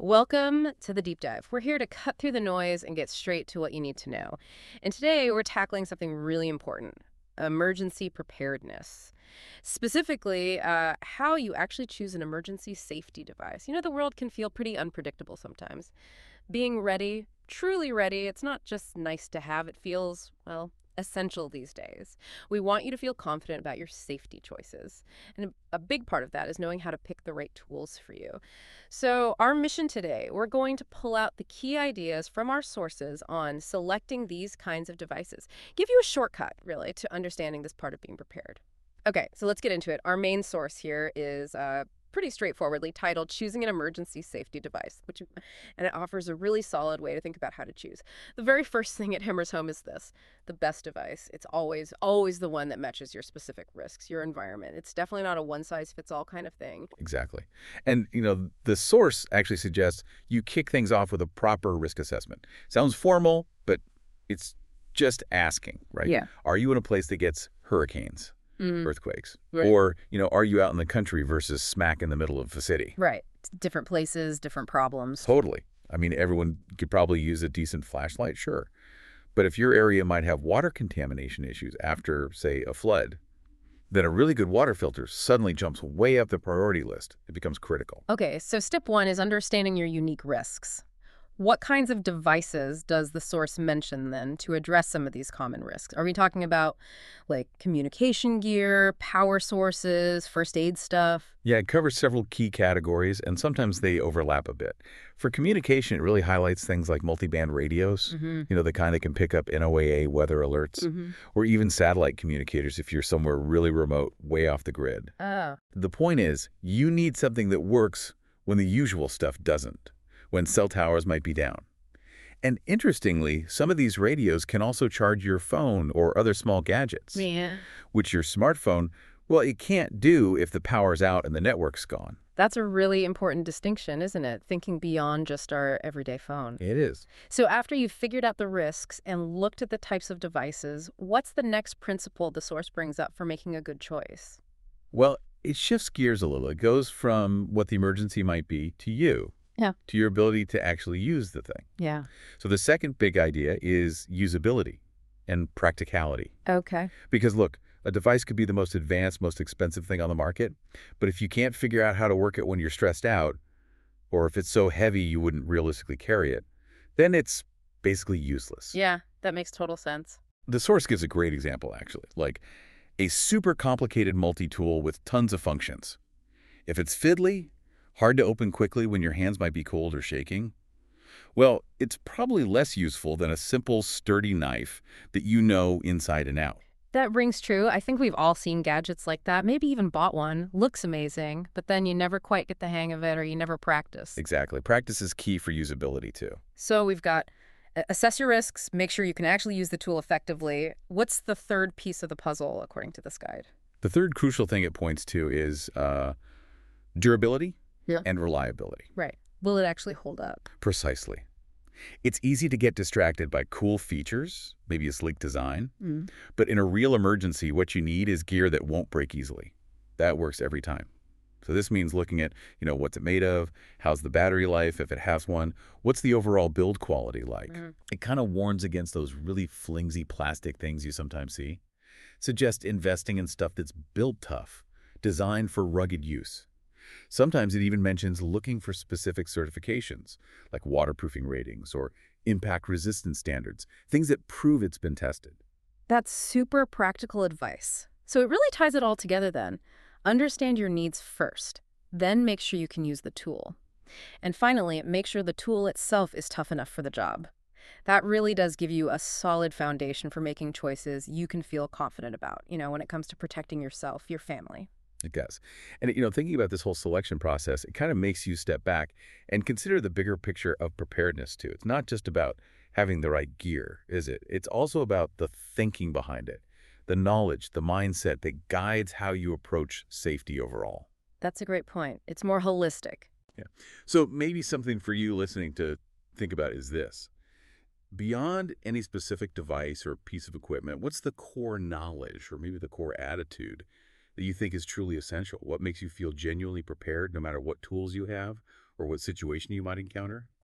Welcome to the deep dive. We're here to cut through the noise and get straight to what you need to know. And today we're tackling something really important: emergency preparedness. Specifically, how you actually choose an emergency safety device. The world can feel pretty unpredictable sometimes. Being ready, truly ready, it's not just nice to have, it feels, well, essential these days. We want you to feel confident about your safety choices. And a big part of that is knowing how to pick the right tools for you. So, our mission today, we're going to pull out the key ideas from our sources on selecting these kinds of devices. Give you a shortcut, really, to understanding this part of being prepared. Okay, so let's get into it. Our main source here is pretty straightforwardly titled Choosing an Emergency Safety Device, and it offers a really solid way to think about how to choose. The very first thing it hammers home is this: the best device. It's always the one that matches your specific risks, your environment. It's definitely not a one-size-fits-all kind of thing. Exactly. And, the source actually suggests you kick things off with a proper risk assessment. Sounds formal, but it's just asking, right? Yeah. Are you in a place that gets hurricanes, earthquakes? Right. Or, are you out in the country versus smack in the middle of the city? Right. Different places, different problems. Totally. I mean, everyone could probably use a decent flashlight, sure. But if your area might have water contamination issues after, say, a flood, then a really good water filter suddenly jumps way up the priority list. It becomes critical. Okay, so step one is understanding your unique risks. What kinds of devices does the source mention then to address some of these common risks? Are we talking about like communication gear, power sources, first aid stuff? Yeah, it covers several key categories, and sometimes they overlap a bit. For communication, it really highlights things like multiband radios, the kind that can pick up NOAA weather alerts, or even satellite communicators if you're somewhere really remote, way off the grid. Oh, The point is, you need something that works when the usual stuff doesn't, when cell towers might be down. And interestingly, some of these radios can also charge your phone or other small gadgets, yeah. which your smartphone, well, it can't do if the power's out and the network's gone. That's a really important distinction, isn't it? Thinking beyond just our everyday phone. It is. So after you've figured out the risks and looked at the types of devices, what's the next principle the source brings up for making a good choice? Well, it shifts gears a little. It goes from what the emergency might be to you, Yeah. to your ability to actually use the thing. Yeah. So the second big idea is usability and practicality. Okay. Because look, a device could be the most advanced, most expensive thing on the market, but if you can't figure out how to work it when you're stressed out, or if it's so heavy you wouldn't realistically carry it, then it's basically useless. Yeah, that makes total sense. The source gives a great example, actually, like a super complicated multi-tool with tons of functions. If it's fiddly, hard to open quickly when your hands might be cold or shaking, well, it's probably less useful than a simple, sturdy knife that you know inside and out. That rings true. I think we've all seen gadgets like that, maybe even bought one. Looks amazing, but then you never quite get the hang of it or you never practice. Exactly. Practice is key for usability, too. So we've got assess your risks, make sure you can actually use the tool effectively. What's the third piece of the puzzle, according to this guide? The third crucial thing it points to is durability Yeah. and reliability. Right. Will it actually hold up? Precisely. It's easy to get distracted by cool features, maybe a sleek design, but in a real emergency, what you need is gear that won't break easily. That works every time. So this means looking at, what's it made of, how's the battery life, if it has one, what's the overall build quality like. It kind of warns against those really flimsy plastic things you sometimes see. Suggest investing in stuff that's built tough, designed for rugged use. Sometimes it even mentions looking for specific certifications, like waterproofing ratings or impact resistance standards, things that prove it's been tested. That's super practical advice. So it really ties it all together then. Understand your needs first, then make sure you can use the tool. And finally, make sure the tool itself is tough enough for the job. That really does give you a solid foundation for making choices you can feel confident about, when it comes to protecting yourself, your family. It does. And, thinking about this whole selection process, it kind of makes you step back and consider the bigger picture of preparedness, too. It's not just about having the right gear, is it? It's also about the thinking behind it, the knowledge, the mindset that guides how you approach safety overall. That's a great point. It's more holistic. Yeah. So maybe something for you listening to think about is this. Beyond any specific device or piece of equipment, what's the core knowledge or maybe the core attitude that you think is truly essential? What makes you feel genuinely prepared no matter what tools you have or what situation you might encounter?